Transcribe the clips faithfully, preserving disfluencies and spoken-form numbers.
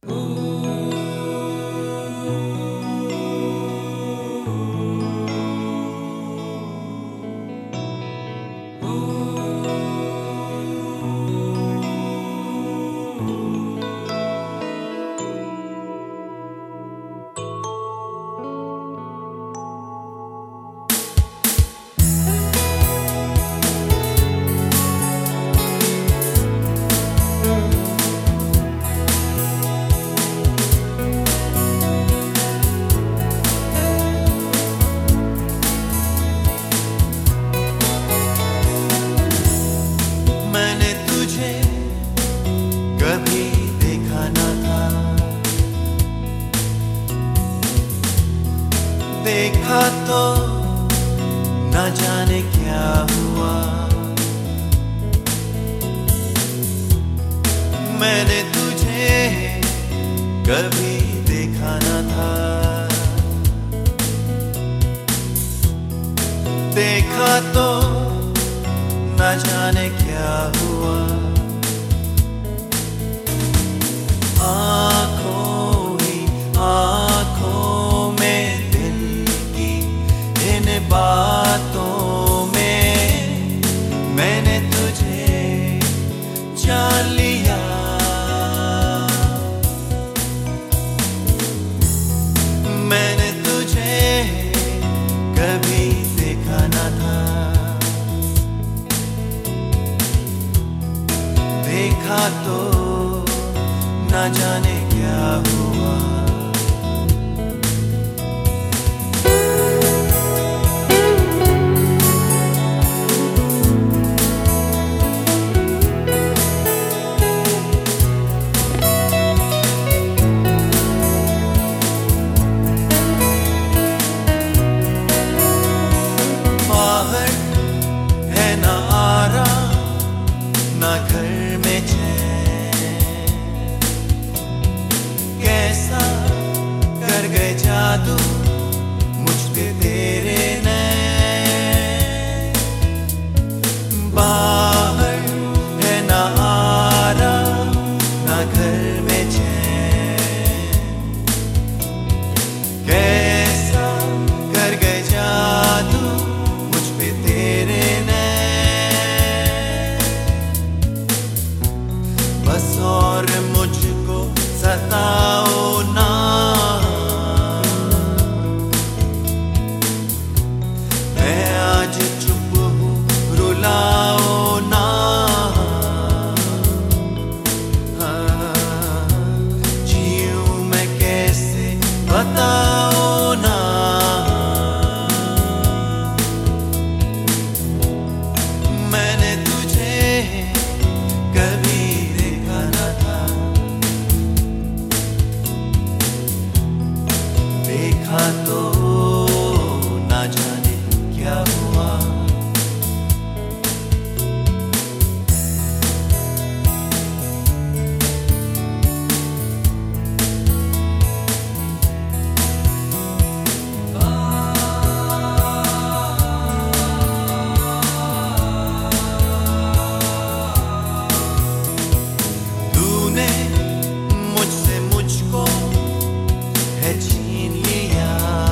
देखा तो न जाने क्या हुआ। मैंने तुझे कभी देखा न था। देखा तो न जाने क्या हुआ। आँखों ही आँखों में दिल की इन बातों में मैंने तुझे जान लिया। मैंने तुझे कभी देखा न था। देखा तो न जाने क्या हुआ। बाहर है ना आराम ना घर में चैन। कैसा कर गए जादू मुझ पे तेरे नैन। बाहर है ना आराम ना घर में चैन। कैसा कर गए जादू मुझ पे तेरे नैन। बस और मुझको सताओ ना। मैं आज चुप हूँ रुलाओ ना। हाँ, जीऊँ मैं कैसे बताओ ना। मैंने तुझे कभी देखा न था। देखा तो ना जाने क्या हुआ। तूने मुझसे मुझको है छीन लिया।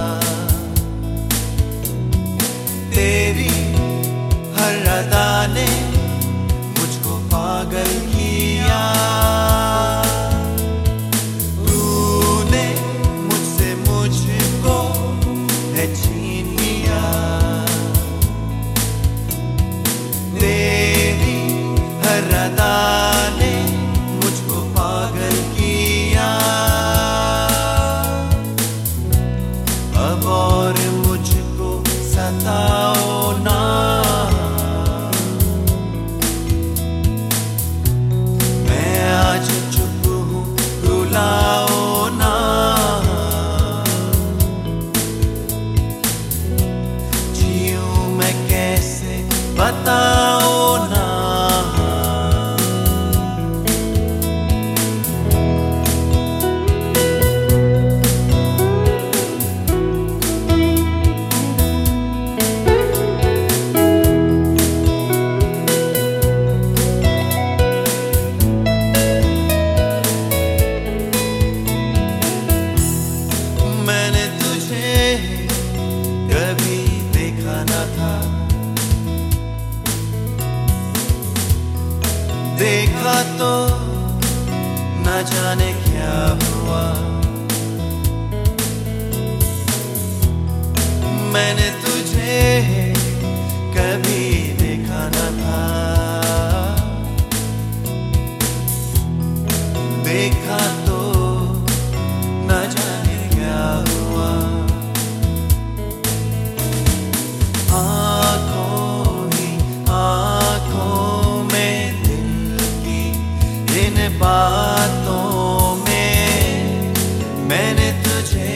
तेरी हर अदा ने मुझको पागल किया। तूने मुझसे मुझको है छीन लिया। तेरी हर अदा ने मुझको पागल जाने क्या हुआ। मैंने तुझे कभी देखा न था, देखा तो न जाने क्या हुआ। आँखों ही आँखों में दिल की इन बातों में मैंने तुझे